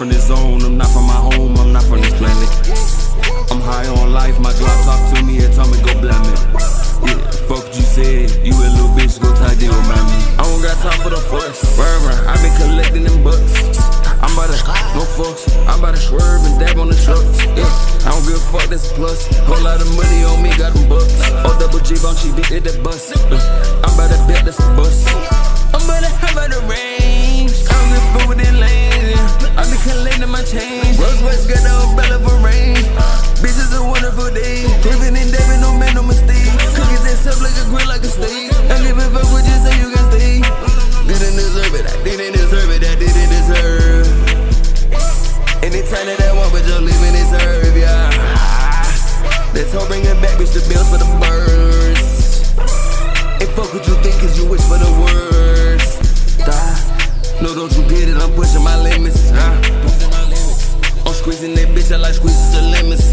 from this zone, I'm not from my home, I'm not from this planet. I'm high on life, my Glock talk to me and tell me go blame it. Yeah, fuck what you said, you a little bitch, go tie deal, man. I don't got time for the fuss. I been collecting them bucks. I'm about to, no fucks. I'm about to swerve and dab on the trucks. Yeah, I don't give a fuck, that's a plus. Whole lot of money on me, got them bucks. Oh, double G, bone cheap, hit that bus. I'm about to bet that's a bus. I'm about to have out the range. I don't give a fuck with that lane. I been collecting my change. Rose West got the umbrella for rain. Bitch, it's a wonderful day. Living and dabbing, no man, no mistake. Cookies and stuff like a grill, like a steak. I give a fuck what you say, you can stay. Didn't deserve it, I didn't deserve it, I didn't deserve. Anytime that I want, but you're leaving it serve, yeah. Let's hope bring it back, bitch, the bills for the birds. And fuck what you think, cause you wish for the worst. No, don't you get it, I'm pushing my limits, I'm squeezing that bitch, I like squeezing the limits.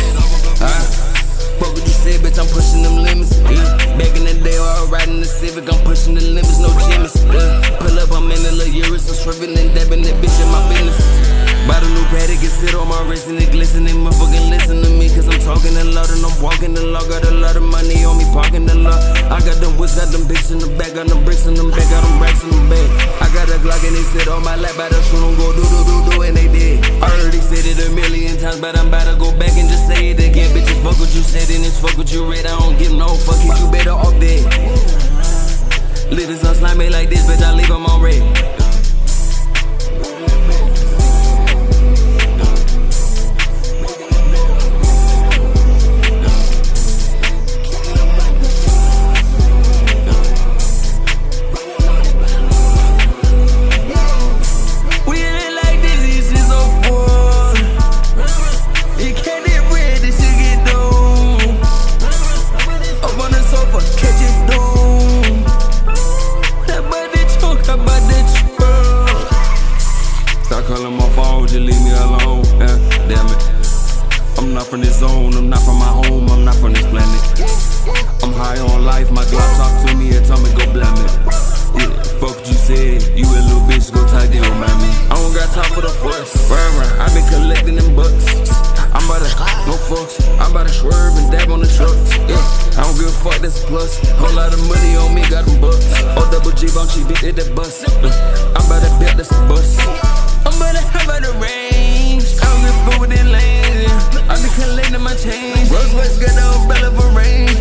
Fuck what you said, bitch, I'm pushing them limits. Back in the day, I was riding the Civic, I'm pushing the limits, no Jimmys. Pull up, I'm in the little Urus, I'm swerving and dabbing that bitch in my business. Buy the new paddock, it sit on my wrist and it glisten. They motherfucking listen to me, cause I'm talking a lot and I'm walking the law. Got a lot of money on me, parking the lot. I got them whips, got them bitches in the back, got them bricks in them back, got them racks in the back. I got a Glock and they sit on my lap, by the shoot them go do, and they did. I already said it a million times, but I'm about to go back and just say it again. Bitches, fuck what you said and it's fuck what you read. I don't give no fuck, hit you better off dead. Living some slimy like this, bitch, I leave them on red. Calling my phone, just leave me alone, yeah, damn it. I'm not from this zone, I'm not from my home, I'm not from this planet. I'm high on life, my Glock talk to me and tell me go blame it. Yeah, fuck what you said, you a little bitch, go tie deal, man. I don't got time for the fuss. I been collecting them bucks. I'm about to, no fucks. I'm about to swerve and dab on the trucks. Yeah, I don't give a fuck, that's a plus. Whole lot of money on me, got them bucks. Oh, double G, bone cheap, hit that bus. I'm about to bet that's a bus. I'm about to have out the range. I don't give a fuck with that lane. I been collecting my change. Rose West got the umbrella for rain.